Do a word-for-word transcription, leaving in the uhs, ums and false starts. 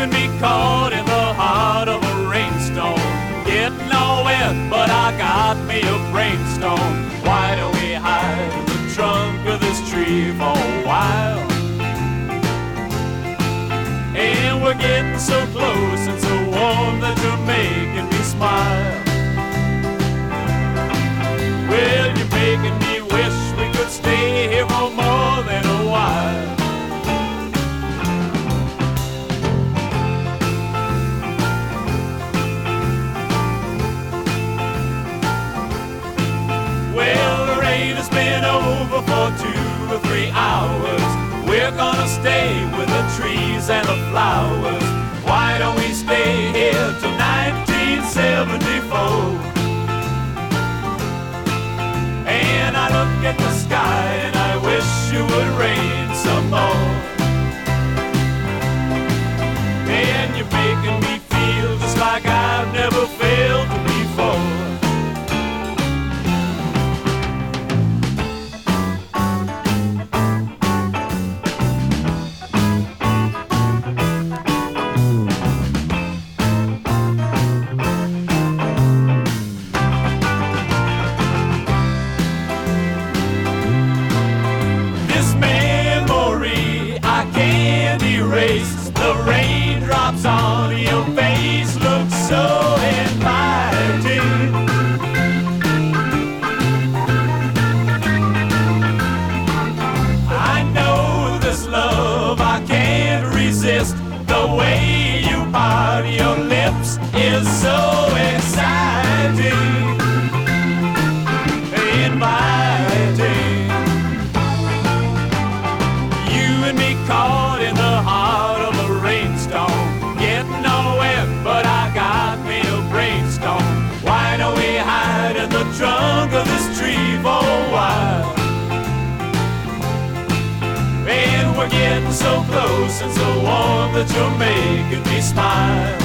and me caught in the heart of a rainstorm, getting all wet, but I got me a brainstorm. Why don't we hide in the trunk of this tree for a while? And we're getting so close and so warm that you're making me smile. Well, you're making me wish we could stay here for more than a while. Well, the rain has been over for two or three hours. We're gonna stay with the trees and the flowers. Why don't we stay here till nineteen seventy-four? And I look at the sky and I wish it would rain some more. And you're making me feel just like I've never felt before. The raindrops on your face look so inviting. I know this love I can't resist. The way you part your lips is so exciting, inviting. You and me caught in the heart of a rainstorm, getting all wet, but I got me a brainstorm. Why don't we hide in the trunk of this tree for a while? And we're getting so close and so warm that you're making me smile.